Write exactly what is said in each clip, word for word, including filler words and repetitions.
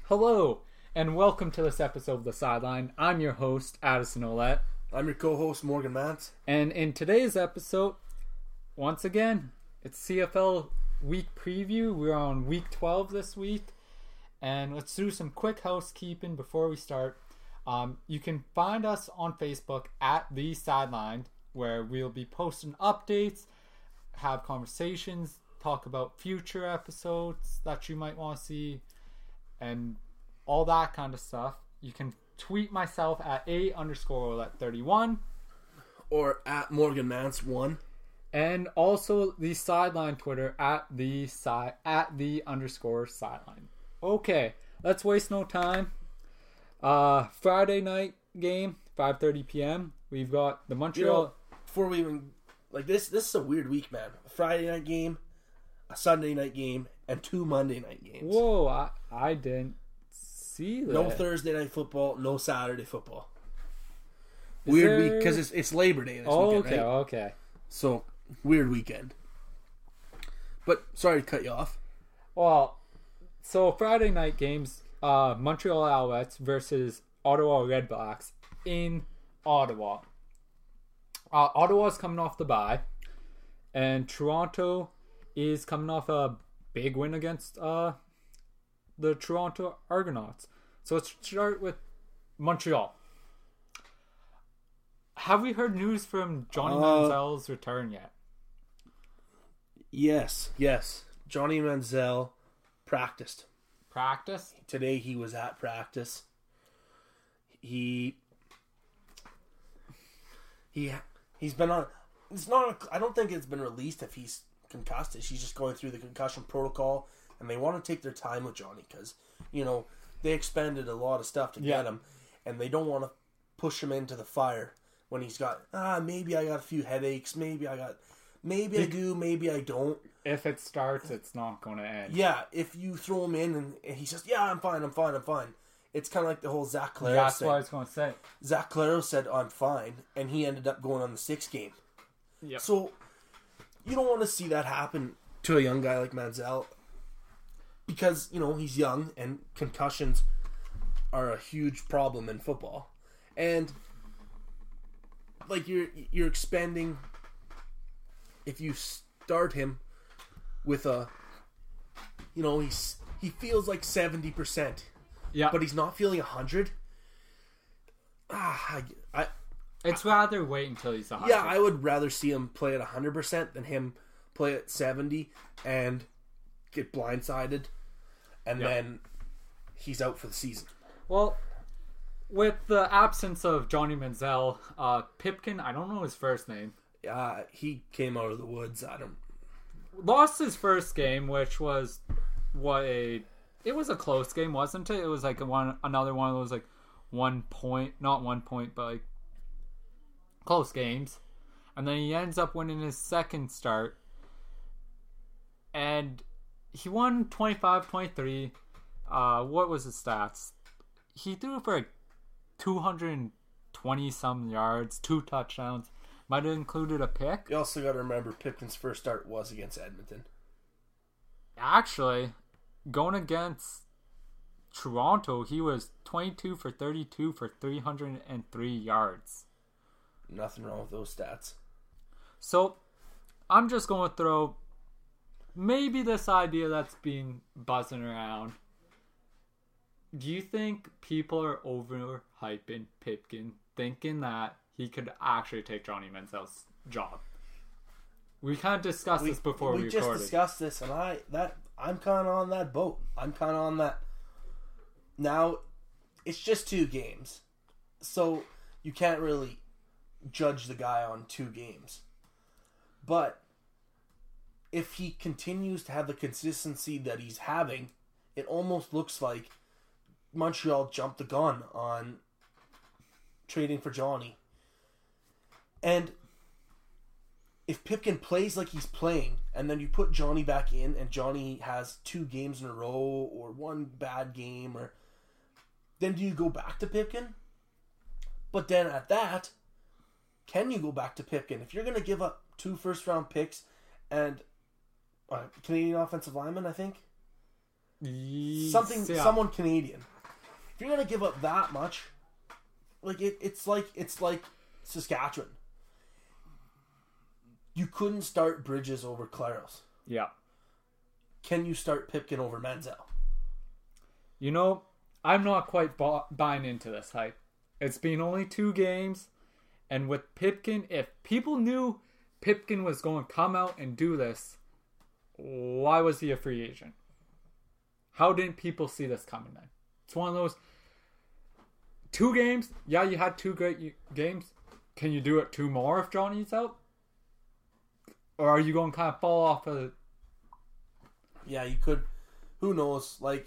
Hello, and welcome to this episode of The Sideline. I'm your host, Addison Ouellette. I'm your co-host, Morgan Mantz. And in today's episode, once again, it's C F L week preview. We're on week twelve this week. And let's do some quick housekeeping before we start. Um, you can find us on Facebook at The Sideline, where we'll be posting updates, have conversations, talk about future episodes that you might want to see, and all that kind of stuff. You can tweet myself at A underscore Ouellette thirty-one. Or at Morgan Mantz one. And also the Sideline Twitter at the side at the underscore sideline. Okay, let's waste no time. Uh, Friday night game, five thirty p.m. We've got the Montreal... You know, before we even... Like, this This is a weird week, man. A Friday night game, a Sunday night game, and two Monday night games. Whoa, I, I didn't see that. No Thursday night football, no Saturday football. Is weird there... week, because it's, it's Labor Day this oh, weekend, okay, right? okay. So, weird weekend. But, sorry to cut you off. Well, so Friday night games, uh, Montreal Alouettes versus Ottawa Redblacks in Ottawa. Uh, Ottawa's coming off the bye, and Toronto is coming off a big win against uh, the Toronto Argonauts. So let's start with Montreal. Have we heard news from Johnny Uh, Manziel's return yet? Yes, yes. Johnny Manziel practiced. Practice? Today he was at practice. He he he's been on. It's not. I don't think it's been released if he's concussed. He's just going through the concussion protocol, and they want to take their time with Johnny because you know they expended a lot of stuff to Yeah. get him, and they don't want to push him into the fire when he's got ah maybe I got a few headaches, maybe I got maybe I do, maybe I don't. If it starts, it's not going to end. Yeah, if you throw him in and, and he says, yeah, I'm fine, I'm fine, I'm fine. It's kind of like the whole Zach Claro That's thing. what I was going to say. Zach Claro said, I'm fine, and he ended up going on the sixth game. Yep. So, you don't want to see that happen to a young guy like Manziel because, you know, he's young and concussions are a huge problem in football. And, like, you're, you're expending, if you start him with a, you know, he's he feels like seventy percent, Yeah, but he's not feeling one hundred. Ah, I, I it's rather wait until he's one hundred. yeah, I would rather see him play at one hundred percent than him play at seventy and get blindsided, and Yep. then he's out for the season. Well, with the absence of Johnny Manziel, uh, Pipkin, I don't know his first name, Uh, he came out of the woods. I don't. lost his first game, which was what a it was a close game, wasn't it? It was like a one another one of those like one point, not one point, but like close games, and then he ends up winning his second start, and he won twenty-five twenty-three. Uh, what was his stats? He threw for like two hundred twenty some yards, two touchdowns. Might have included a pick. You also got to remember Pipkin's first start was against Edmonton. Actually, going against Toronto, he was twenty-two for thirty-two for three hundred three yards. Nothing wrong with those stats. So, I'm just going to throw maybe this idea that's been buzzing around. Do you think people are overhyping Pipkin, thinking that he could actually take Johnny Manziel's job? We kind of discussed We, this before we, we recorded. just discussed this, and I that I'm kind of on that boat. I'm kind of on that. Now, it's just two games, so you can't really judge the guy on two games. But if he continues to have the consistency that he's having, it almost looks like Montreal jumped the gun on trading for Johnny. And if Pipkin plays like he's playing, and then you put Johnny back in, and Johnny has two games in a row, or one bad game, or then do you go back to Pipkin? But then at that, can you go back to Pipkin? If you're going to give up two first round picks and uh, Canadian offensive linemen, I think, something, yeah. someone Canadian. If you're gonna give up that much, like it, it's like it's like Saskatchewan. You couldn't start Bridges over Claros. Yeah. Can you start Pipkin over Menzel? You know, I'm not quite bu- buying into this hype. It's been only two games, and with Pipkin, if people knew Pipkin was going to come out and do this, why was he a free agent? How didn't people see this coming then? It's one of those two games. Yeah, you had two great games. Can you do it two more if Johnny's out? Or are you going to kind of fall off of... Yeah, you could. Who knows? Like,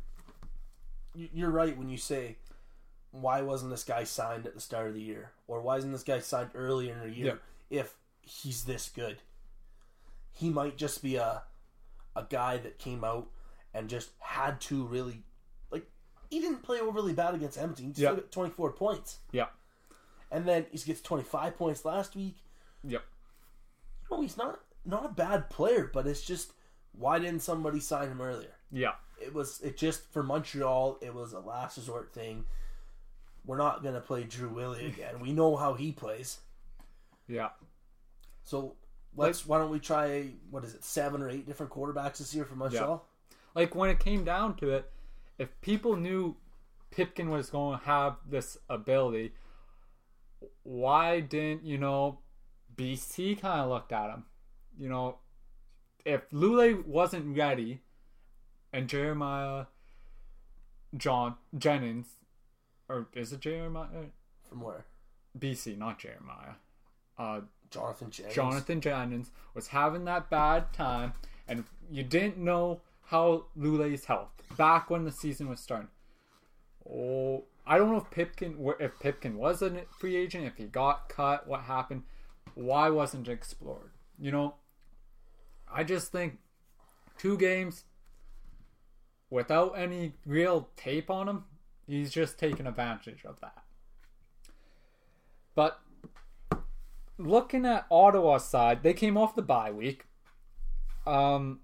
you're right when you say, why wasn't this guy signed at the start of the year? Or why isn't this guy signed earlier in the year yeah. if he's this good? He might just be a a guy that came out and just had to really... Like, he didn't play overly bad against Edmonton. He still yeah. got twenty-four points. Yeah. And then he gets twenty-five points last week. Yep. You know, he's not, not a bad player, but it's just... Why didn't somebody sign him earlier? Yeah. It was it just for Montreal, it was a last resort thing. We're not gonna play Drew Willie again. We know how he plays. Yeah. So let's like, why don't we try what is it, seven or eight different quarterbacks this year for Montreal? Yeah. Like when it came down to it, if people knew Pipkin was going to have this ability, why didn't, you know, B C kind of looked at him? You know, if Lule wasn't ready and Jeremiah John Jennings, or is it Jeremiah? From where? B C, not Jeremiah. Uh, Jonathan Jennings. Jonathan Jennings was having that bad time, and you didn't know how Lule's health back when the season was starting. Oh, I don't know if Pipkin, if Pipkin was a free agent, if he got cut, what happened. Why wasn't it explored? You know, I just think two games without any real tape on him, he's just taking advantage of that. But looking at Ottawa's side, they came off the bye week. Um,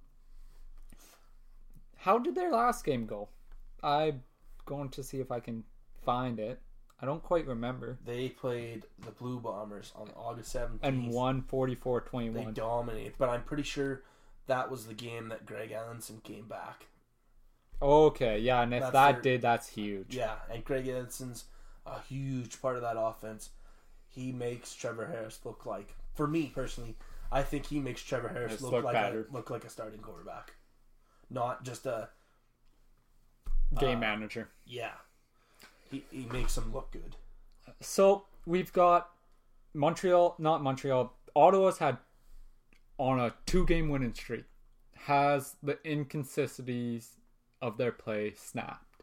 how did their last game go? I'm going to see if I can find it. I don't quite remember. They played the Blue Bombers on August seventeenth. And won forty-four twenty-one. They dominated. But I'm pretty sure that was the game that Greg Ellenson came back. Okay, yeah, and if That's that their, did, that's huge. Yeah, and Greg Ellenson's a huge part of that offense. He makes Trevor Harris look like, for me personally, I think he makes Trevor Harris look, look like better. a, look like a starting quarterback. Not just a... Game uh, manager. Yeah. He, he makes him look good. So, we've got Montreal, not Montreal, Ottawa's had on a two-game winning streak. Has the inconsistencies of their play snapped?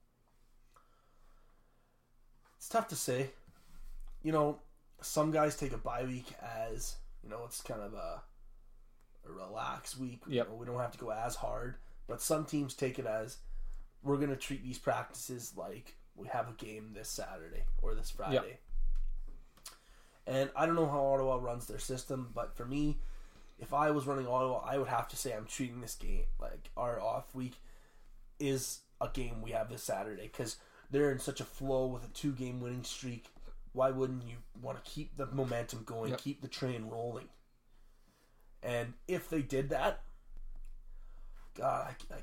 It's tough to say. You know, some guys take a bye week as, you know, it's kind of a, a relaxed week. Yep. You know, we don't have to go as hard. But some teams take it as, we're going to treat these practices like we have a game this Saturday or this Friday. Yep. And I don't know how Ottawa runs their system, but for me, if I was running Ottawa, I would have to say I'm treating this game like our off week is a game we have this Saturday, because they're in such a flow with a two-game winning streak. Why wouldn't you want to keep the momentum going, yep. keep the train rolling? And if they did that, God, I, I,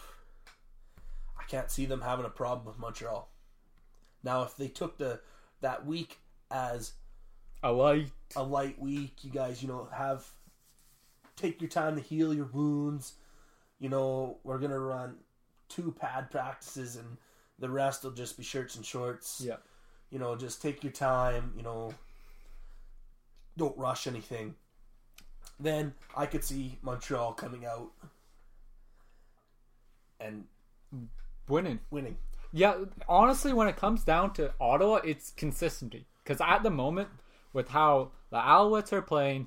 I can't see them having a problem with Montreal. Now, if they took the that week as a light, a light week, you guys, you know, have take your time to heal your wounds. You know, we're gonna run two pad practices, and the rest will just be shirts and shorts. Yeah. You know, just take your time. You know, don't rush anything. Then I could see Montreal coming out and winning. Winning. Yeah, honestly, when it comes down to Ottawa, it's consistency. Because at the moment, with how the Alouettes are playing,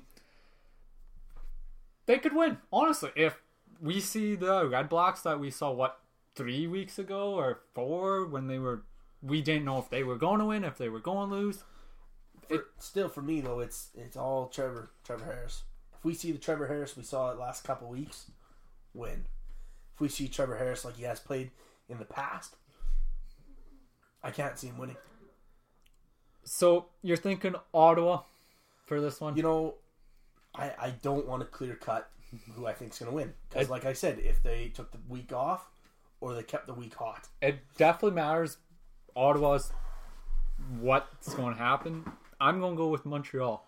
they could win. Honestly, if we see the Red Blacks that we saw, what, three weeks ago or four, when they were, we didn't know if they were going to win, if they were going to lose. For, it, still, for me though, it's it's all Trevor Trevor Harris. If we see the Trevor Harris we saw the last couple weeks, win. if we see Trevor Harris like he has played in the past, I can't see him winning. So you're thinking Ottawa for this one? You know, I, I don't want to clear cut who I think is going to win. Because like I said, if they took the week off or they kept the week hot. It definitely matters. Ottawa's what's going to happen. I'm going to go with Montreal.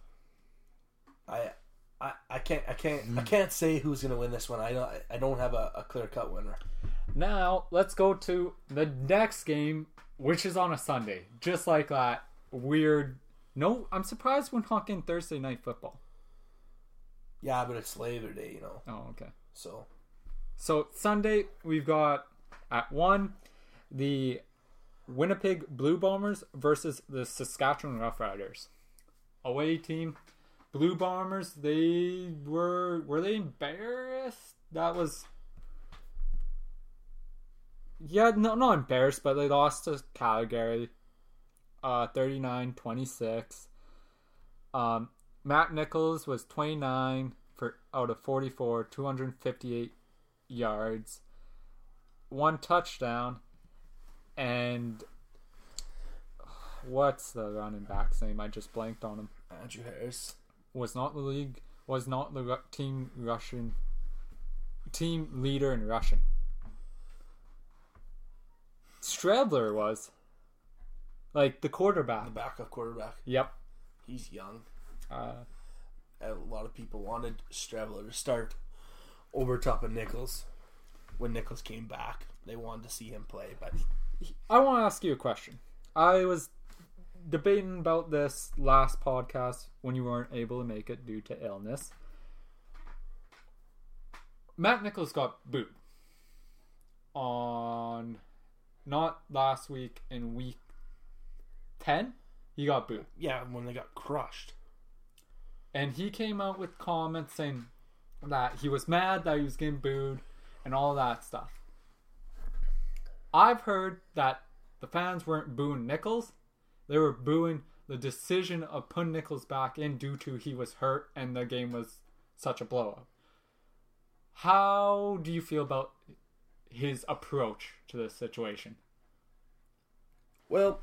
I I, I can't I can't I can't say who's going to win this one. I don't I don't have a, a clear cut winner. Now let's go to the next game, which is on a Sunday, just like that weird. No, I'm surprised we're not getting Thursday night football. Yeah, but it's Labor Day, you know. Oh, okay. So, so Sunday we've got at one the Winnipeg Blue Bombers versus the Saskatchewan Roughriders. Away team. Blue Bombers, they were were they embarrassed? That was yeah, no, not embarrassed, but they lost to Calgary, uh, thirty-nine twenty-six. Um, Matt Nichols was twenty-nine for out of forty-four, two hundred fifty-eight yards, one touchdown, and what's the running back's name? I just blanked on him. Andrew Harris. Was not the league, was not the ru- team Russian, team leader in rushing. Strebler was. Like the quarterback. The backup quarterback. Yep. He's young. Uh, A lot of people wanted Strebler to start over top of Nichols. When Nichols came back, they wanted to see him play. But I want to ask you a question. I was debating about this last podcast when you weren't able to make it due to illness. Matt Nichols got booed on not last week, in week ten. He got booed. yeah, when they got crushed. And he came out with comments saying that he was mad that he was getting booed and all that stuff. I've heard that the fans weren't booing Nichols. They were booing the decision of putting Nichols back in due to he was hurt and the game was such a blowout. How do you feel about his approach to this situation? Well,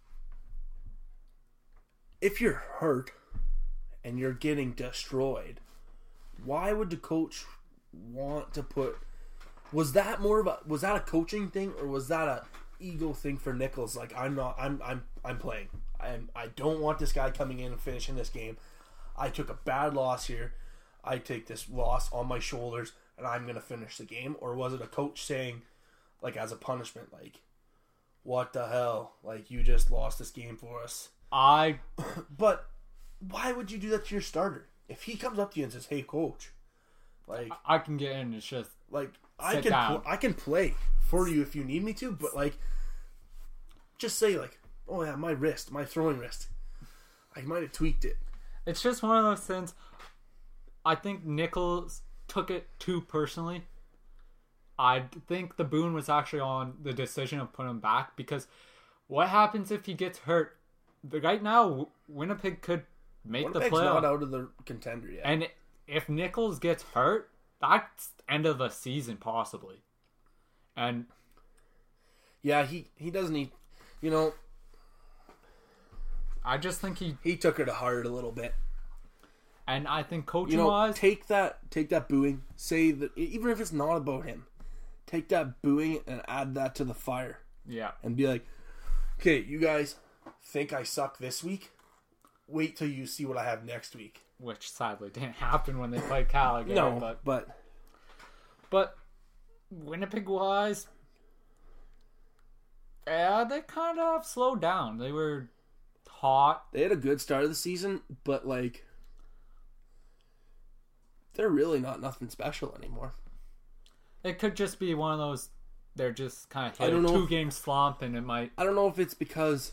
if you're hurt and you're getting destroyed, why would the coach want to put... Was that more of a... Was that a coaching thing or was that a ego thing for Nichols? Like, I'm not... I'm I'm I'm playing. I'm, I don't want this guy coming in and finishing this game. I took a bad loss here. I take this loss on my shoulders and I'm going to finish the game. Or was it a coach saying, like, as a punishment, like, what the hell? Like, you just lost this game for us. I... But why would you do that to your starter? If he comes up to you and says, hey, coach, like... I can get in. It's just... Like, I Sit can down. pl- I can play for you if you need me to, but, like, just say, like, oh, yeah, my wrist, my throwing wrist. I might have tweaked it. It's just one of those things. I think Nichols took it too personally. I think the boon was actually on the decision of putting him back, because what happens if he gets hurt? Right now, Winnipeg could make Winnipeg's the playoff. not out of the contender yet. And if Nichols gets hurt, that's end of the season possibly. And yeah, he, he doesn't need... You know... I just think he... He took her to heart a little bit. And I think You coaching know, wise... take that, take that booing. Say that, even if it's not about him, take that booing and add that to the fire. Yeah. And be like, okay, you guys think I suck this week? Wait till you see what I have next week. Which sadly didn't happen when they played Calgary. No, but... but... But Winnipeg wise, yeah, they kind of slowed down. They were hot. They had a good start of the season, but, like, they're really not nothing special anymore. It could just be one of those, they're just kind of I hit don't a know two-game slump, and it might... I don't know if it's because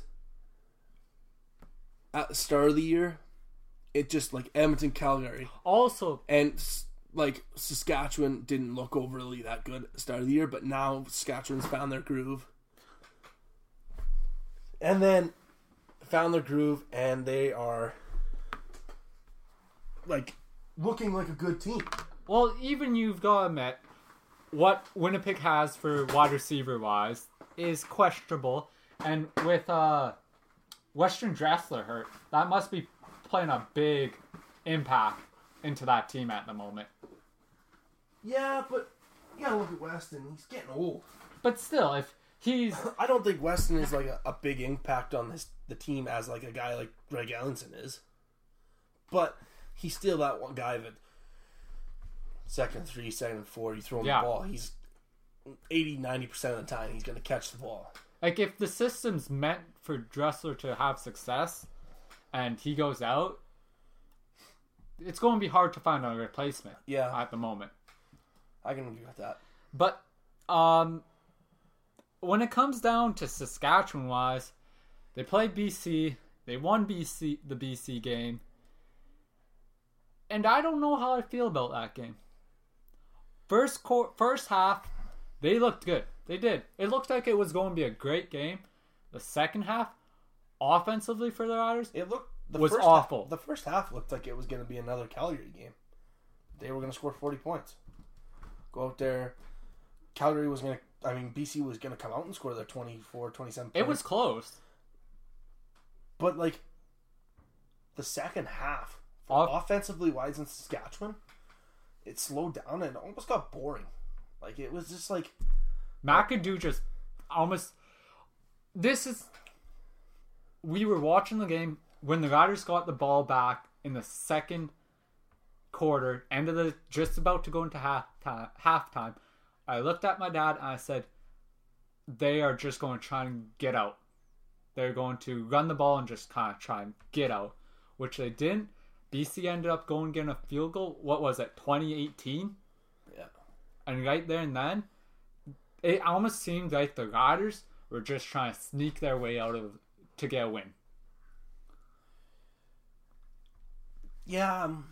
at the start of the year, it just, like, Edmonton, Calgary, Also, and, like, Saskatchewan didn't look overly that good at the start of the year, but now Saskatchewan's found their groove. And then found their groove, and they are, like, looking like a good team. well, even you've got to admit, what Winnipeg has for wide receiver wise is questionable, and with uh, Western Dressler hurt, that must be playing a big impact into that team at the moment. Yeah, but you gotta look at Weston. He's getting old. But still, if he's... I don't think Weston is like a, a big impact on this the team as like a guy like Greg Ellenson is. But he's still that one guy that second three, second four, you throw him yeah. the ball, he's eighty, ninety percent of the time he's going to catch the ball. Like, if the system's meant for Dressler to have success and he goes out, it's going to be hard to find a replacement yeah. at the moment. I can agree with that. But um, when it comes down to Saskatchewan-wise, they played B C. They won B C the B C game. And I don't know how I feel about that game. First qu- first half, they looked good. They did. It looked like it was going to be a great game. The second half, offensively for the Riders, it looked the was first awful. Half, the first half looked like it was going to be another Calgary game. They were going to score forty points. Go out there. Calgary was going to, I mean, B C was going to come out and score their twenty-four, twenty-seven points. It was close. But, like, the second half, Off- offensively wise in Saskatchewan, it slowed down and almost got boring. Like, it was just like... McAdoo just almost... This is... We were watching the game when the Riders got the ball back in the second quarter, end of the... Just about to go into half time, halftime. I looked at my dad and I said, they are just going to try and get out. They're going to run the ball and just kind of try and get out. Which they didn't. B C ended up going getting a field goal. What was it? twenty eighteen? Yeah. And right there and then, it almost seemed like the Riders were just trying to sneak their way out of to get a win. Yeah. Um,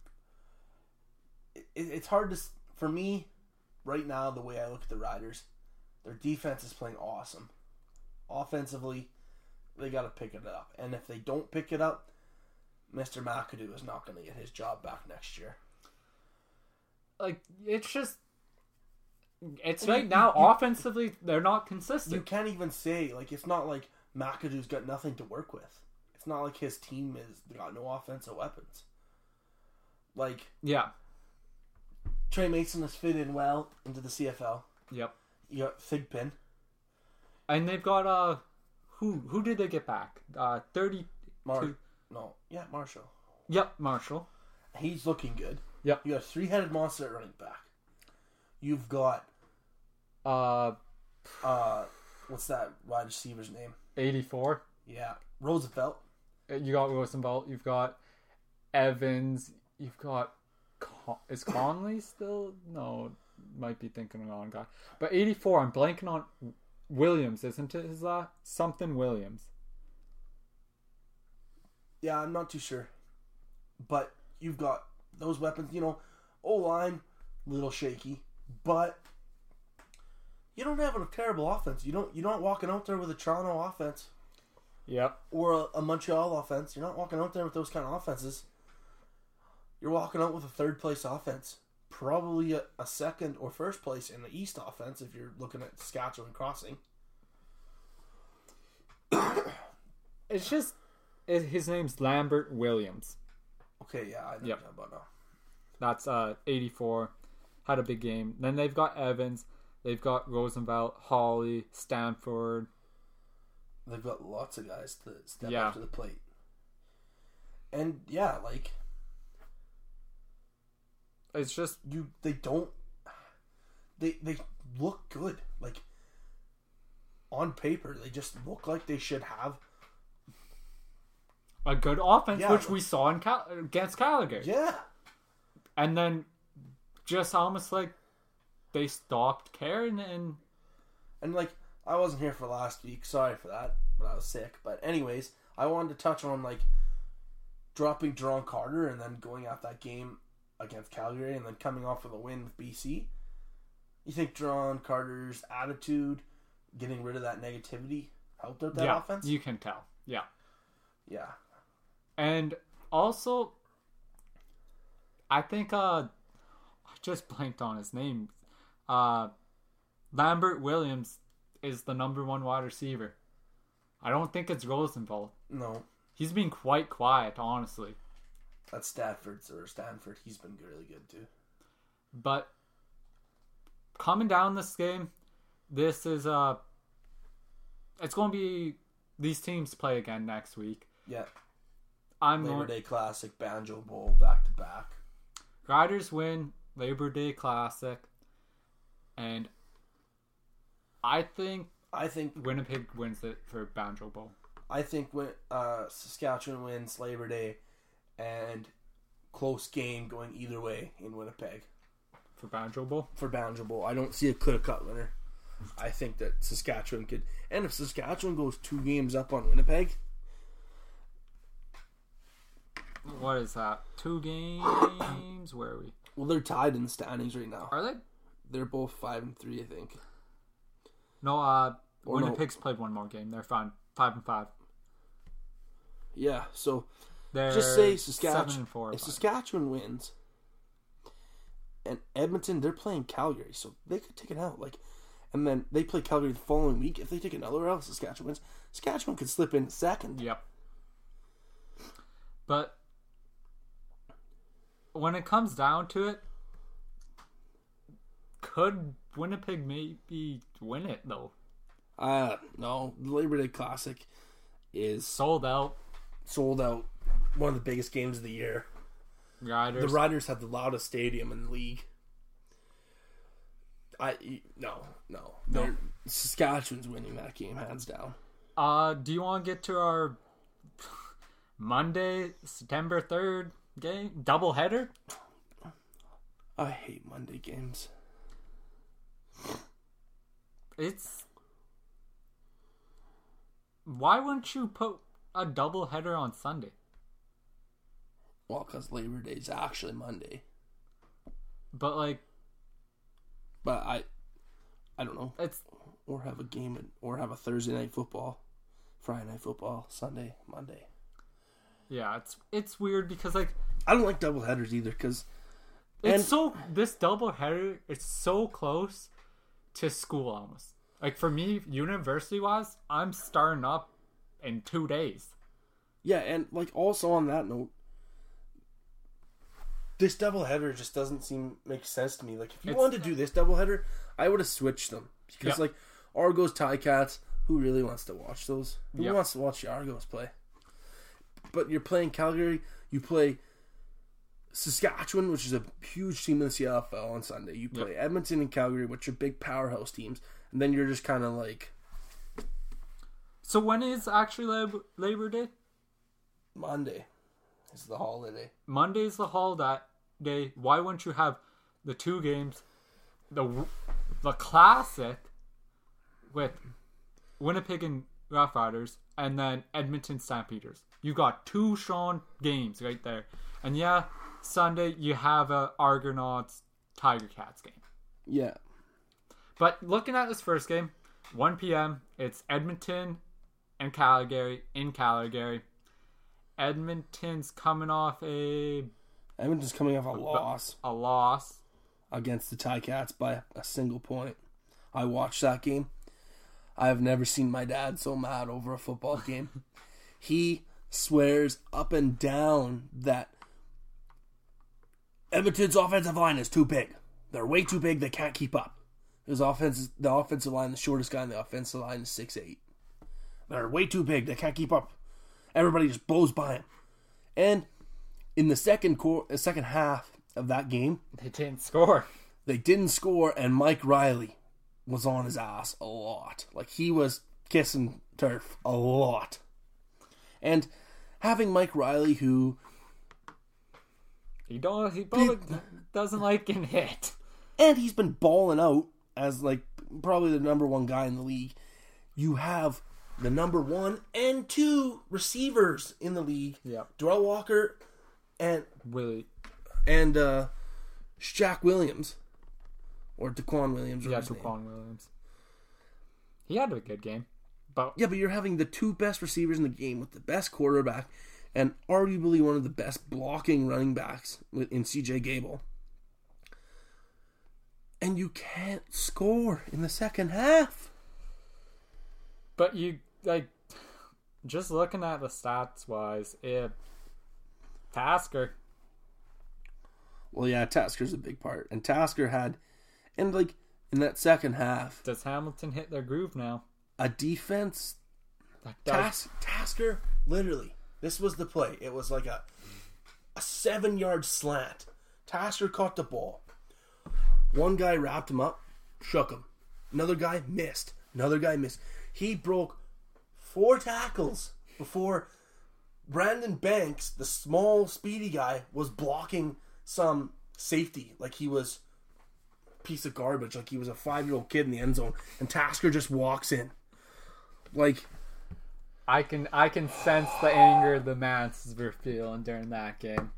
it, it's hard to... For me, right now, the way I look at the Riders, their defense is playing awesome. Offensively, they got to pick it up. And if they don't pick it up, Mister McAdoo is not going to get his job back next year. Like, it's just... It's Well, right you- now, you- offensively, they're not consistent. You can't even say, like, it's not like McAdoo's got nothing to work with. It's not like his team is got no offensive weapons. Like, Yeah. Trey Mason has fit in well into the C F L. Yep. You got Thigpen. And they've got, uh... Who who did they get back? Uh, thirty... Mar- no, yeah, Marshall. Yep, Marshall. He's looking good. Yep. You got a three-headed monster at running back. You've got, Uh, uh, what's that wide receiver's name? eighty-four. Yeah, Roosevelt. You got Rosenbelt. You've got Evans. You've got... Con- is Conley still? No, might be thinking of the wrong guy. But eighty-four, I'm blanking on... Williams, isn't it? Is that something Williams? Yeah, I'm not too sure. But you've got those weapons, you know, O-line, little shaky, but you don't have a terrible offense. You don't, you're not walking out there with a Toronto offense Yep. or a, a Montreal offense. You're not walking out there with those kind of offenses. You're walking out with a third place offense. Probably a, a second or first place in the East offense if you're looking at Saskatchewan Crossing. It's just... It, his name's Lambert Williams. Okay, yeah, I know Yep. that about now. That's uh eighty-four. Had a big game. Then they've got Evans. They've got Rosenbelt, Hawley, Stanford. They've got lots of guys to step Yeah. up to the plate. And yeah, like It's just... you they don't they they look good. Like on paper, they just look like they should have a good offense, Yeah. which we saw in Cal- against Calgary. yeah. And then just almost like they stopped caring and And like I wasn't here for last week, sorry for that, but I was sick. But anyways, I wanted to touch on like dropping Jerron Carter and then going out that game against Calgary and then coming off with a win with B C. You think Jerron Carter's attitude, getting rid of that negativity, helped out that yeah, offense? you can tell. Yeah. Yeah. And also, I think uh, I just blanked on his name. uh, Lambert Williams is the number one wide receiver. I don't think it's Rosenthal. No. He's been quite quiet, honestly. That's Stafford's or Stanford. He's been really good too. But coming down this game, this is uh it's going to be these teams play again next week. Yeah. I'm Labor going, Day Classic, Banjo Bowl, back to back. Riders win Labor Day Classic, and I think I think Winnipeg wins it for Banjo Bowl. I think when uh, Saskatchewan wins Labor Day, and close game going either way in Winnipeg For Banjo Bowl? for Banjo Bowl. I don't see a clear cut winner. I think that Saskatchewan could, and if Saskatchewan goes two games up on Winnipeg, What is that? Two games? Where are we? well, they're tied in the standings right now. Are they? They're both five and three, I think. No, uh, Or no. Winnipeg's played one more game. They're fine. Five and five. Yeah, so They're just say seven Saskatchewan. and four. If five. Saskatchewan wins, and Edmonton, they're playing Calgary, so they could take it out. Like, and then they play Calgary the following week. If they take another L, Saskatchewan wins. Saskatchewan could slip in second. Yep. But when it comes down to it, could Winnipeg maybe win it though? Uh no, the Labor Day Classic is Sold out. sold out. One of the biggest games of the year. Riders. The Riders have the loudest stadium in the league. I no no No. They're- Saskatchewan's winning that game hands down. Uh, do you want to get to our Monday, September third game double header? I hate Monday games. It's why wouldn't you put a double header on Sunday? Well, because Labor Day is actually Monday. But like, But I, I don't know. it's Or have a game, in, or have a Thursday night football, Friday night football, Sunday, Monday. yeah, it's it's weird because like I don't like double headers either because it's And- so this double header it's so close to school almost. Like for me, university wise, I'm starting up in two days. yeah, and like also on that note, this double header just doesn't seem make sense to me. Like if you It's- wanted to do this double header, I would have switched them because Yeah. like Argos Ticats, who really wants to watch those? Who Yeah. wants to watch the Argos play? But you're playing Calgary, you play Saskatchewan, which is a huge team in the C F L on Sunday. You play Edmonton and Calgary, which are big powerhouse teams, and then you're just kind of like So when is actually Labor, Labor Day? Monday is the holiday. Monday's the holiday day. Why wouldn't you have the two games, the the classic with Winnipeg and Rough Riders, and then Edmonton Stampeders? You got two strong games right there. And yeah, Sunday you have a Argonauts Tiger Cats game. Yeah. But looking at this first game, one p.m. It's Edmonton and Calgary in Calgary. Edmonton's coming off a Edmonton's coming off a loss a loss. against the Ticats by a single point. I watched that game. I have never seen my dad so mad over a football game. He swears up and down that Edmonton's offensive line is too big. They're way too big. They can't keep up. His offense, the offensive line, the shortest guy in the offensive line is six eight. They're way too big. They can't keep up. Everybody just blows by him. And in the second quarter, second half of that game, They didn't score. they didn't score, and Mike Riley was on his ass a lot. Like, he was kissing turf a lot. And having Mike Riley, who He don't. He probably doesn't like getting hit. and he's been balling out as like probably the number one guy in the league. You have the number one and two receivers in the league. Yeah. Darrell Walker and Willie. and uh Shaq Williams. Or Daquan Williams. or Yeah, his name. Daquan Williams. He had a good game, but Yeah, but you're having the two best receivers in the game with the best quarterback and arguably one of the best blocking running backs in C J Gable. And you can't score in the second half. But you, like, just looking at the stats wise, it, Tasker. Well, yeah, Tasker's a big part. And Tasker had, and like, in that second half. Does Hamilton hit their groove now? A defense. That Tas- Tasker, literally, this was the play. It was like a, a seven-yard slant. Tasker caught the ball. One guy wrapped him up, shook him. Another guy missed. Another guy missed. He broke four tackles before Brandon Banks, the small, speedy guy, was blocking some safety. Like he was a piece of garbage. Like he was a five-year-old kid in the end zone. And Tasker just walks in. Like... I can I can sense the anger the Mats were feeling during that game.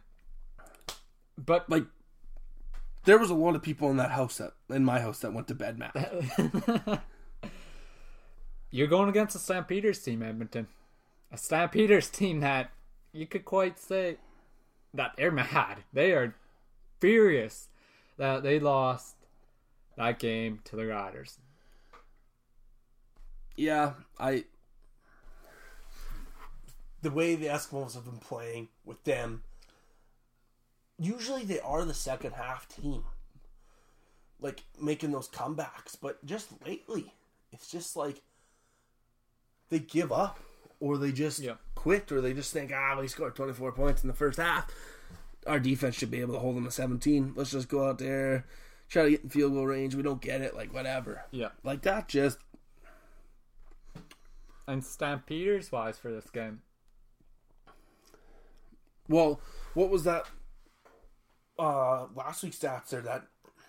But like, there was a lot of people in that house that in my house that went to bed mad. You're going against a Stampeders team, Edmonton. A Stampeders team that you could quite say that they're mad. They are furious that they lost that game to the Riders. Yeah, I. The way the Eskimos have been playing with them, usually they are the second half team. Like, making those comebacks. But just lately, it's just like they give up. Or they just yeah. quit. Or they just think, ah, we scored twenty-four points in the first half. Our defense should be able to hold them to seventeen. Let's just go out there, try to get in field goal range. We don't get it. Like, whatever. Yeah. Like, that just... And Stampeders-wise for this game. Well, what was that uh, last week's stats there? That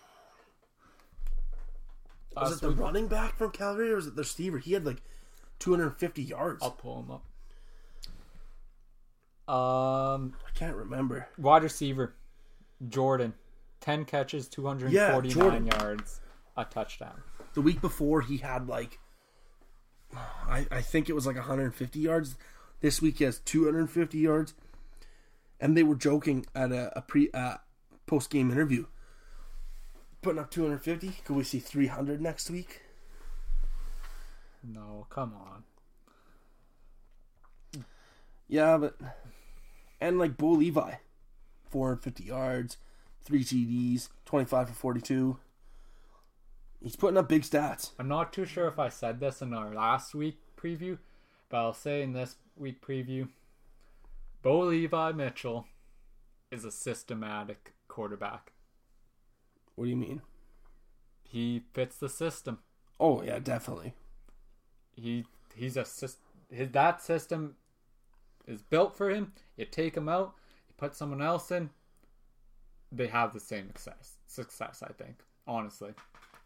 was last it the week? running back from Calgary or was it the receiver? He had like two hundred fifty yards. I'll pull him up. Um, I can't remember. Wide receiver Jordan, ten catches, two hundred forty-nine yeah, yards, a touchdown. The week before he had like, I I think it was like one hundred fifty yards. This week he has two hundred fifty yards. And they were joking at a, a pre uh, post game interview, putting up two hundred fifty. Could we see three hundred next week? No, come on. Yeah, but and like Bo Levi, four hundred fifty yards, three T Ds, twenty-five for forty-two. He's putting up big stats. I'm not too sure if I said this in our last week preview, but I'll say in this week preview. Bo Levi Mitchell is a systematic quarterback. What do you mean? He fits the system. Oh yeah, definitely. He he's a his that system is built for him. You take him out, you put someone else in. They have the same success. Success, I think. Honestly.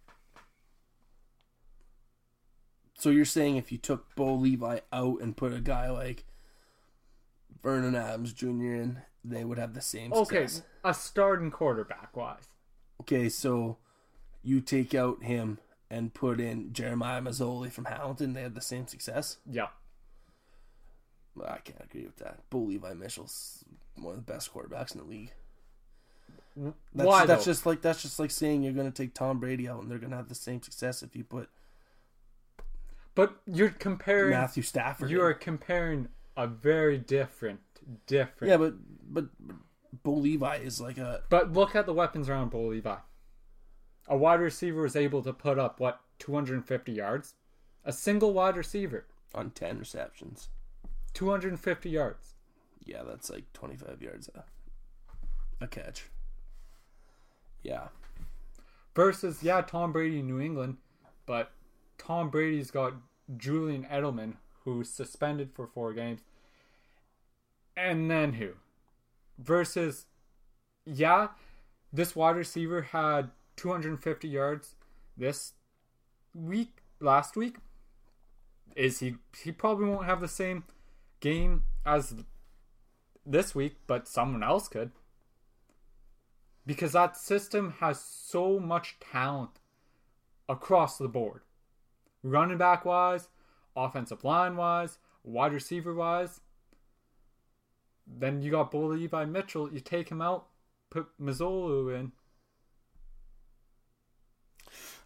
So you're saying if you took Bo Levi out and put a guy like Vernon Adams Junior in, they would have the same success. Okay, a starting quarterback wise. Okay, so you take out him and put in Jeremiah Mazzoli from Hamilton, they have the same success? Yeah. Well, I can't agree with that. Bo Levi Mitchell's one of the best quarterbacks in the league. That's, Why that's though? just like that's just like saying you're going to take Tom Brady out and they're going to have the same success if you put But you're comparing Matthew Stafford. You in. are comparing a very different, different. Yeah, but but Bo Levi is like a. But look at the weapons around Bo Levi. A wide receiver is able to put up what two hundred fifty yards. A single wide receiver On ten receptions. two hundred fifty yards. Yeah, that's like twenty-five yards a, a catch. Yeah. Versus yeah, Tom Brady in New England, but Tom Brady's got Julian Edelman, who's suspended for four games. And then who? Versus, yeah, this wide receiver had two hundred fifty yards this week, last week. Is he, he probably won't have the same game as this week, but someone else could. Because that system has so much talent across the board. Running back wise, offensive line wise, wide receiver wise. Then you got Bo Levi Mitchell. You take him out, put Mazzolo in.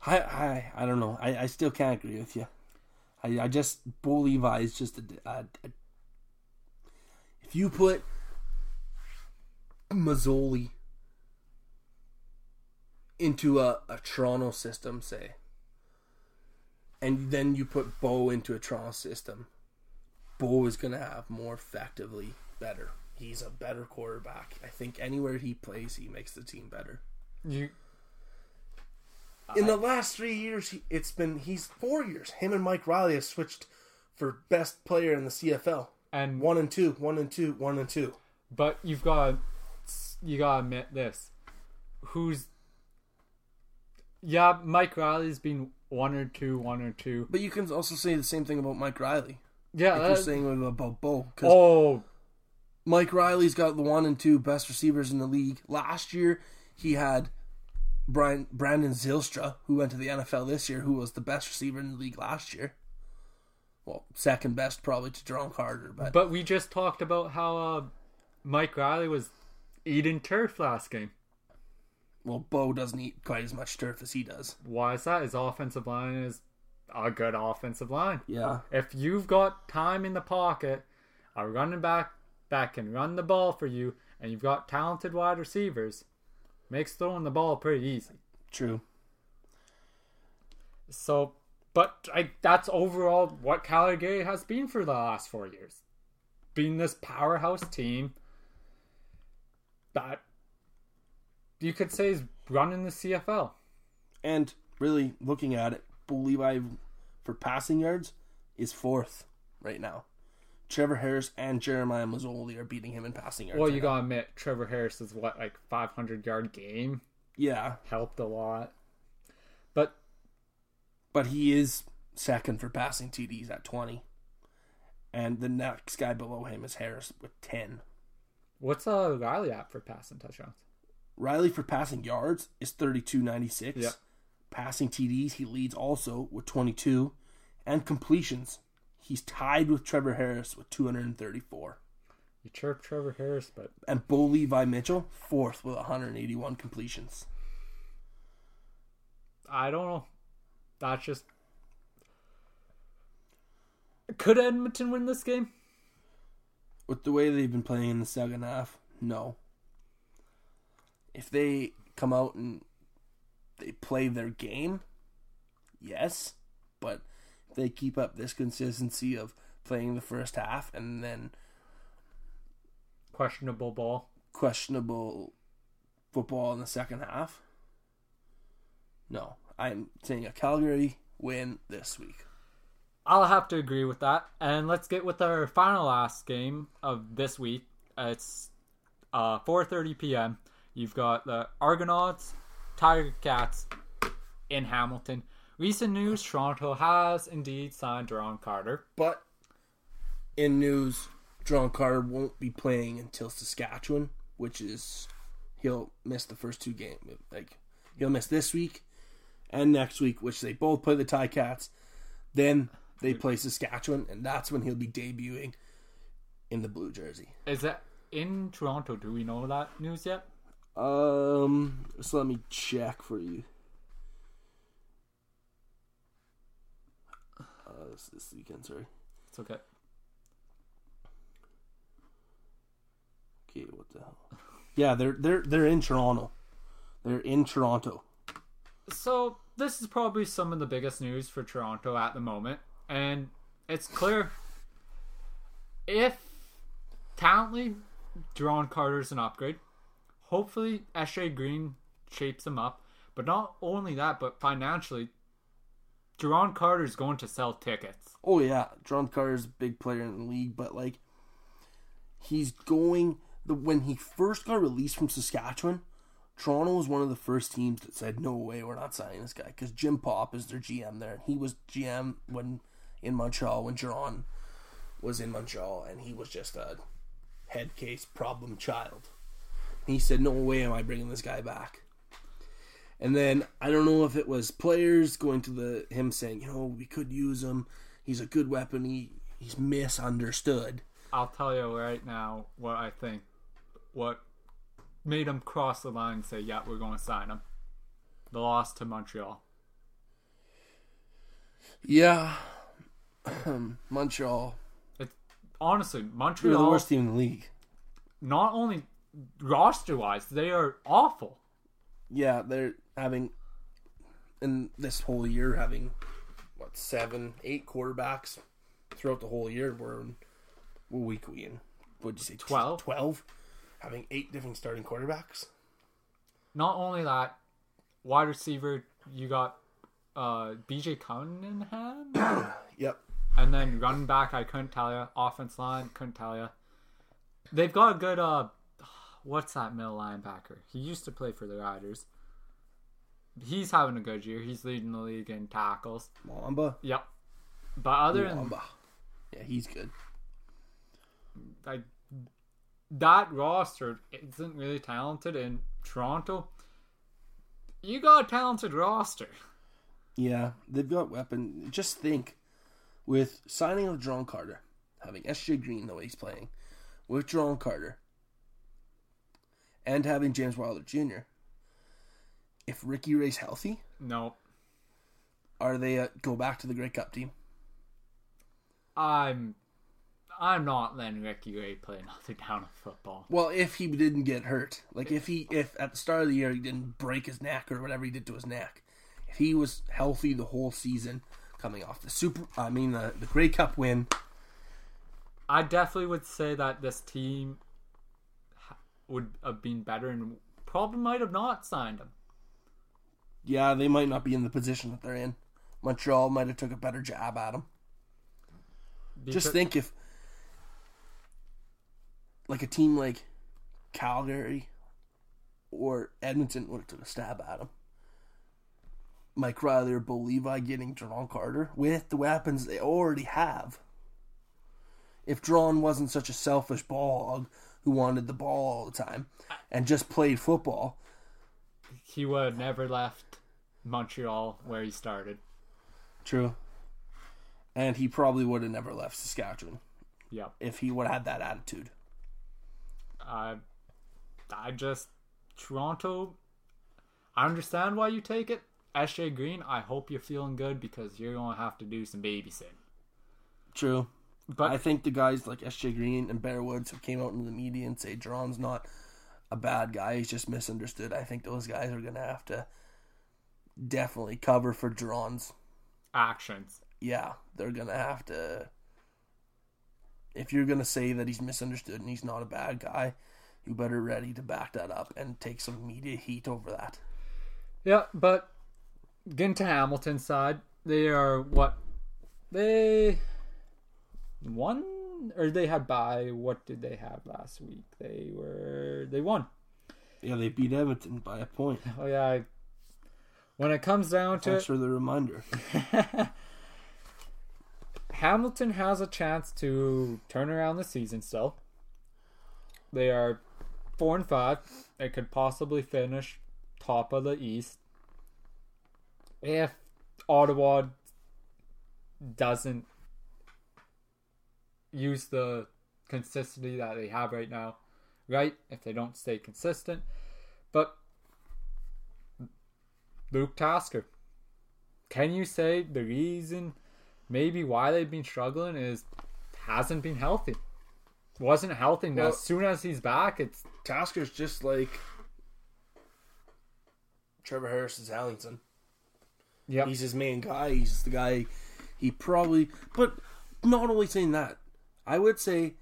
I I, I don't know. I, I still can't agree with you. I, I just Bo Levi is just a, a, a if you put Mazzoli into a, a Toronto system, say, and then you put Bo into a Toronto system, Bo is going to have more effectively better. He's a better quarterback. I think anywhere he plays, he makes the team better. You in the last three years, he, it's been he's four years. Him and Mike Riley have switched for best player in the C F L. And one and two, one and two, one and two. But you've got you got to admit this. Who's yeah, Mike Riley's been one or two, one or two. But you can also say the same thing about Mike Riley. Yeah, if that, you're saying about Bo. Oh, Mike Riley's got the one and two best receivers in the league. Last year, he had Brian Brandon Zylstra, who went to the N F L this year, who was the best receiver in the league last year. Well, second best probably to Jerome Carter. But but we just talked about how uh, Mike Riley was eating turf last game. Well, Bo doesn't eat quite as much turf as he does. Why is that? His offensive line is a good offensive line. Yeah. If you've got time in the pocket, a running back that can run the ball for you, and you've got talented wide receivers, makes throwing the ball pretty easy. True. So, but I, that's overall what Calgary has been for the last four years. Being this powerhouse team that you could say is running the C F L. And really, looking at it, Bo Levi for passing yards is fourth right now. Trevor Harris and Jeremiah Mazzoli are beating him in passing yards. Well, right you now. gotta admit, Trevor Harris is what, like five hundred yard game? Yeah. Helped a lot. But But he is second for passing T Ds at twenty. And the next guy below him is Harris with ten. What's uh, Riley at for passing touchdowns? Riley for passing yards is thirty-two ninety-six. Yep. Passing T Ds, he leads also with twenty-two. And completions, he's tied with Trevor Harris with two hundred thirty-four. You chirp Trevor Harris, but... And Bo Levi Mitchell, fourth with one hundred eighty-one completions. I don't know. That's just... Could Edmonton win this game? With the way they've been playing in the second half, no. If they come out and they play their game, yes. But if they keep up this consistency of playing the first half and then Questionable ball. questionable football in the second half, no. I'm saying a Calgary win this week. I'll have to agree with that. And let's get with our final last game of this week. It's uh, four thirty p.m. You've got the Argonauts, Tiger Cats in Hamilton. Recent news, Toronto has indeed signed Jerron Carter. But in news, Jerron Carter won't be playing until Saskatchewan, which is he'll miss the first two games. Like he'll miss this week and next week, which they both play the Ticats. Then they play Saskatchewan, and that's when he'll be debuting in the blue jersey. Is that in Toronto? Do we know that news yet? Um, so let me check for you. Uh, this, this weekend, sorry. It's okay. Okay, what the hell? Yeah, they're they're they're in Toronto. They're in Toronto. So this is probably some of the biggest news for Toronto at the moment, and it's clear if talently Jerron Carter's an upgrade. Hopefully S J Green shapes him up, but not only that, but financially, Jerron Carter's going to sell tickets. Oh yeah, Jerron Carter's a big player in the league, but like he's going the when he first got released from Saskatchewan, Toronto was one of the first teams that said, no way, we're not signing this guy. Because Jim Popp is their G M there. He was G M when in Montreal when Jerron was in Montreal. And he was just a head case problem child. He said, no way am I bringing this guy back. And then, I don't know if it was players going to the him saying, you know, we could use him. He's a good weapon. He He's misunderstood. I'll tell you right now what I think. What made him cross the line and say, yeah, we're going to sign him. The loss to Montreal. Yeah. Montreal. It's, honestly, They're Montreal, the worst team in the league. not only roster-wise, they are awful. Yeah, they're having, in this whole year, having, what, seven, eight quarterbacks throughout the whole year. We're in, what week are we in? What'd you say? twelve. twelve? Having eight different starting quarterbacks. Not only that, wide receiver, you got uh, B J Cunningham? Yep. And then running back, I couldn't tell you. Offense line, couldn't tell you. They've got a good, uh, what's that middle linebacker? He used to play for the Riders. He's having a good year. He's leading the league in tackles. Mwamba? Yep. But other than Mwamba. Yeah, he's good. like that roster isn't really talented in Toronto. You got a talented roster. Yeah, they've got weapon. Just think, with signing of Jerron Carter, having S J Green the way he's playing, with Jerron Carter, and having James Wilder Junior, if Ricky Ray's healthy, No. are they a, go back to the Grey Cup team? I'm I'm not letting Ricky Ray play another down of football. Well, if he didn't get hurt, like if he if at the start of the year he didn't break his neck or whatever he did to his neck, if he was healthy the whole season, coming off the super, I mean the the Grey Cup win, I definitely would say that this team would have been better and probably might have not signed him. yeah, they might not be in the position that they're in. Montreal might have took a better jab at him. Because, Just think if, like a team like Calgary or Edmonton would have took a stab at him. Mike Riley or Bo Levi getting Jerron Carter with the weapons they already have. If Jerron wasn't such a selfish ball hog who wanted the ball all the time and just played football, he would have never left Montreal where he started. true, and he probably would have never left Saskatchewan Yep. if he would have had that attitude. Uh, I just Toronto. I understand why you take it. S J Green, I hope you're feeling good because you're gonna have to do some babysitting. True. But I think the guys like S J Green and Bear Woods who came out into the media and say Jerron's not a bad guy, he's just misunderstood. I think those guys are going to have to definitely cover for Jerron's. actions. Yeah, they're going to have to. If you're going to say that he's misunderstood and he's not a bad guy, you better ready to back that up and take some media heat over that. Yeah, but getting to Hamilton's side, they are what they won or they had by what did they have last week? They were they won. Yeah, they beat Edmonton by a point. Oh yeah, I, when it comes down to Thanks it, for the reminder. Hamilton has a chance to turn around the season still. They are four and five. They could possibly finish top of the East if Ottawa doesn't use the consistency that they have right now, right? If they don't stay consistent. But Luke Tasker, can you say the reason maybe why they've been struggling is hasn't been healthy? Wasn't healthy. Now, Well, as soon as he's back, it's Tasker's just like Trevor Harris's Allington. yep. He's his main guy. He's the guy he probably... But not only saying that, I would say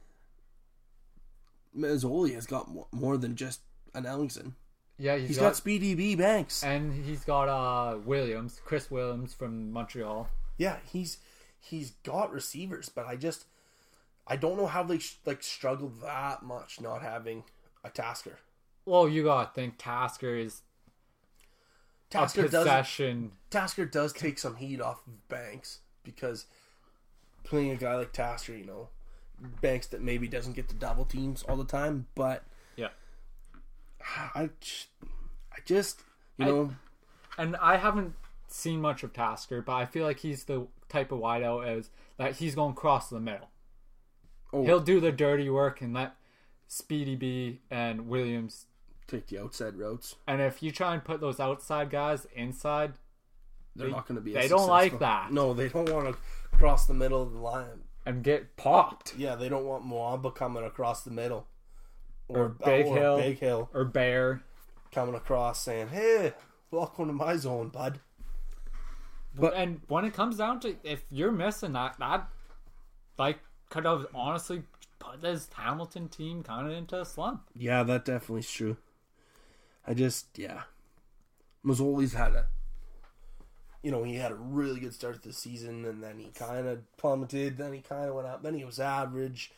Mazzoli has got more, more than just an Ellingson. yeah, he's he's got, got Speedy B Banks. and he's got uh Williams, Chris Williams from Montreal. Yeah, he's he's got receivers, but I just I don't know how they like struggled that much not having a Tasker. Well, you gotta think Tasker is Tasker a does possession. Tasker does take some heat off of Banks because playing a guy like Tasker, you know, Banks that maybe doesn't get the double teams all the time, but Yeah. I, I just, you I- know, And I haven't seen much of Tasker, but I feel like he's the type of wideout as that he's going across the middle. oh, He'll do the dirty work and let Speedy B and Williams. take the outside routes. And if you try and put those outside guys inside, they're they, not going to be. They as don't like successful. that. No, they don't want to cross the middle of the line and get popped. Yeah, they don't want Mwamba coming across the middle, or, or Big or Hill, Big Hill, or Bear coming across saying, "Hey, welcome to my zone, bud." But and when it comes down to if you're missing that, that like could have honestly put this Hamilton team kind of into a slump. Yeah, that definitely is true. I just yeah, Mazzoli's had a, you know, he had a really good start to the season, and then he kind of plummeted. Then he kind of went up. Then he was average.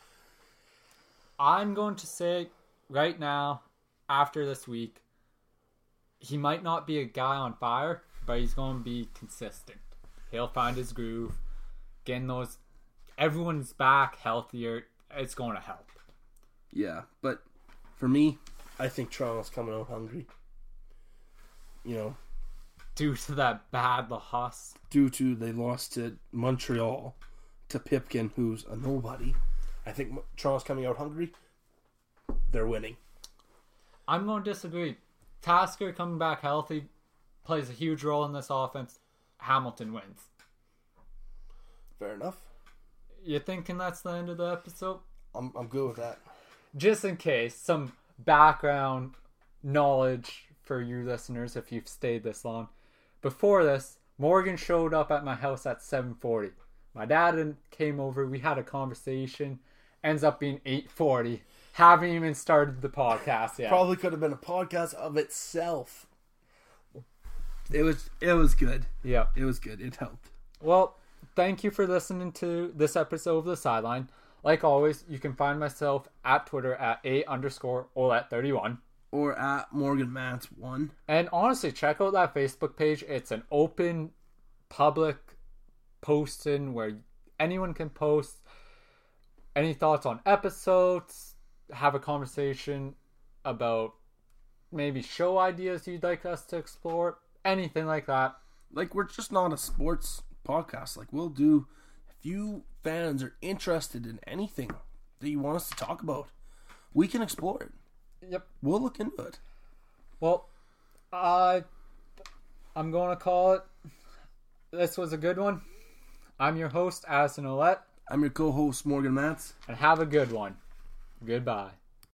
I'm going to say right now, after this week, he might not be a guy on fire, but he's going to be consistent. He'll find his groove. Getting those, everyone's back healthier. It's going to help. Yeah, but for me, I think Toronto's coming out hungry. You know, due to that bad loss. Due to they lost to Montreal, to Pipkin, who's a nobody. I think Toronto's coming out hungry. They're winning. I'm going to disagree. Tasker coming back healthy plays a huge role in this offense. Hamilton wins. Fair enough. You thinking that's the end of the episode? I'm I'm good with that. Just in case, some background knowledge for you listeners if you've stayed this long. Before this, Morgan showed up at my house at seven forty. My dad came over. We had a conversation. Ends up being eight forty. Haven't even started the podcast yet. Probably could have been a podcast of itself. It was it was good. Yeah. It was good. It helped. Well, thank you for listening to this episode of The Sideline. Like always, you can find myself at Twitter at A underscore Olet thirty-one. Or at Morgan Mance one. And honestly, check out that Facebook page. It's an open, public posting where anyone can post any thoughts on episodes, have a conversation about maybe show ideas you'd like us to explore, anything like that. Like, we're just not a sports podcast. Like, we'll do, if you fans are interested in anything that you want us to talk about, we can explore it. Yep. We'll look into it. Well, uh, I'm going to call it. This was a good one. I'm your host, Addison Olet. I'm your co-host, Morgan Mance. And have a good one. Goodbye.